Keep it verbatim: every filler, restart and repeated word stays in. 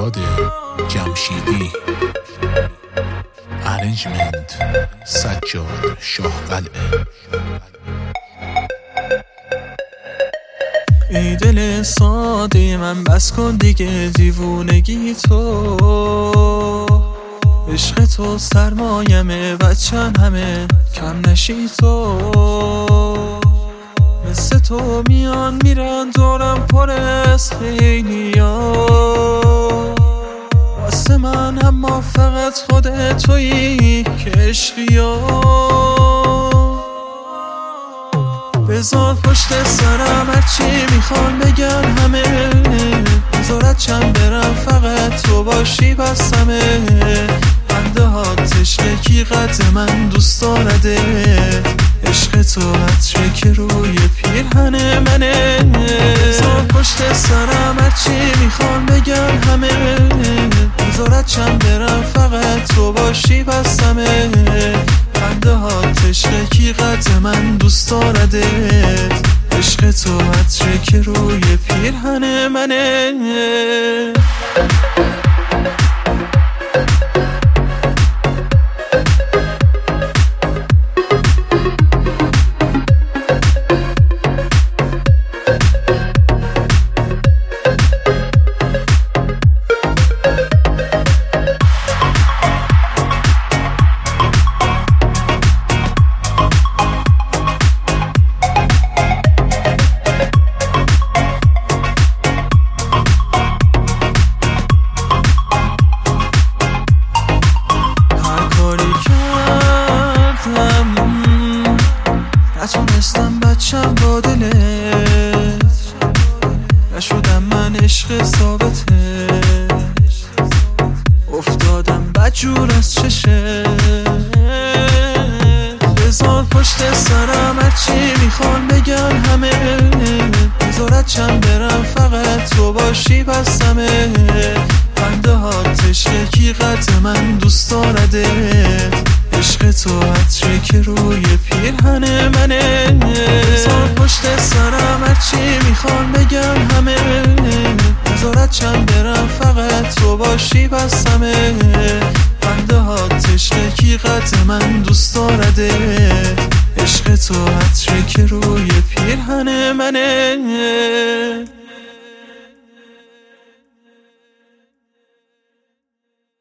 فرهاد جمشیدی، ارنجمنت سجاد شاهقلعه. ای دل ساده من بس کن دیگه دیوونگی تو، عشق تو سرمایمه بچم همه کم نشی تو، مثل تو میان میرن دورم پر از خیلیا، واسه من اما فقط خودت تویی که عشقیا. بذار پشت سرم هرچی میخوان بگن همه، بذارت چند برم فقط تو باشی بس همه، بنده ها تشنه کی قد من دوست دارده، عشق تو عطره که روی پیرهن منه. بذار پشت سرم هرچی میخوان بگن همه، بذارت چند برم فقط تو باشی بس همه، بنده ها تشنه کی قد من دوست دارده، عشق تو عطره که روی پیرهن منه. نتونستم بچم با دلت، نشدم من عشق ثابتت، افتادم بدجور از چشت. بذار پشت سرم هرچی میخوان بگن همه، بذارت چند برم فقط تو باشی بس همه، بنده ها تشنه کی قد من دوست دارده، عشق تو عطره که روی پیرهن منه. بذار پشت سرم هرچی میخوان بگن همه، بذارت چند برم فقط تو باشی بس همه، بنده ها تشنه کی قد من دوست دارده، عشق تو عطره که روی پیرهن منه.